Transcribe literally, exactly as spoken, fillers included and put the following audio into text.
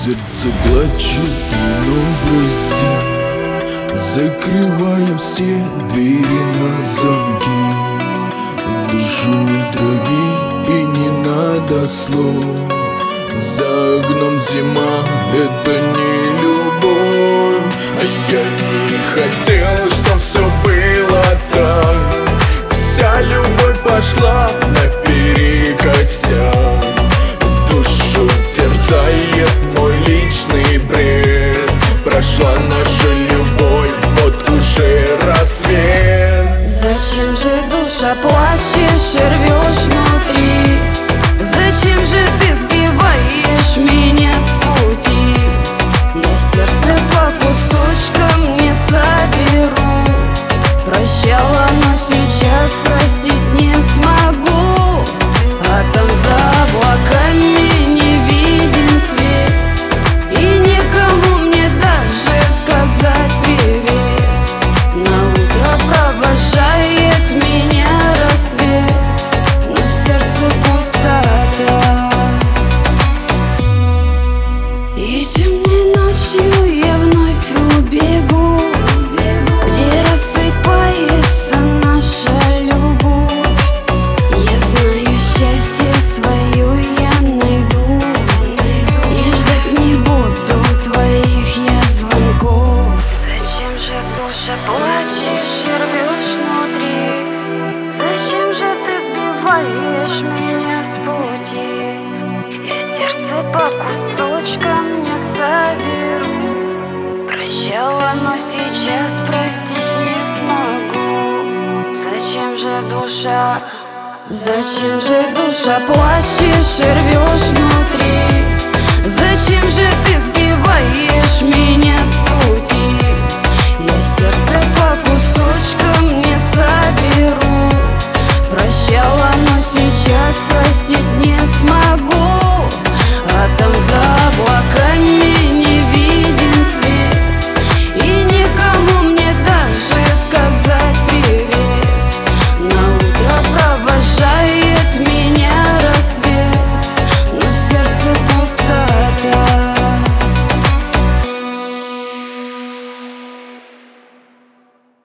Сердце плачет, но прости, закрывая все двери на замки. Душу не трави и не надо слов. За окном зима, это не любовь. А я не хотел, чтоб все было так. Вся любовь пошла наперекосяк. Душу терзает мой личный бред. Прошла наша любовь, вот уже рассвет. Зачем же, душа, плачешь и рвешь внутри? Зачем же ты сбиваешь меня с пути? Я сердце по кусочкам не соберу. Прощала, но сейчас простить не смогу. А там за облаками не виден свет, и никому мне даже сказать привет. На утро провожает меня рассвет, но в сердце пустота. И темной ночью я вновь убегу, где рассыпается наша любовь. Я знаю, счастье свое я найду, и ждать не буду твоих я звонков. Зачем же, душа, плачешь и рвешь внутри? Зачем же ты сбиваешь меня с пути? Я сердце по кусочкам не соберу. Прощала, но сейчас простить не смогу. Зачем же, душа? Зачем же, душа, плачешь и рвешь внутри? Зачем же ты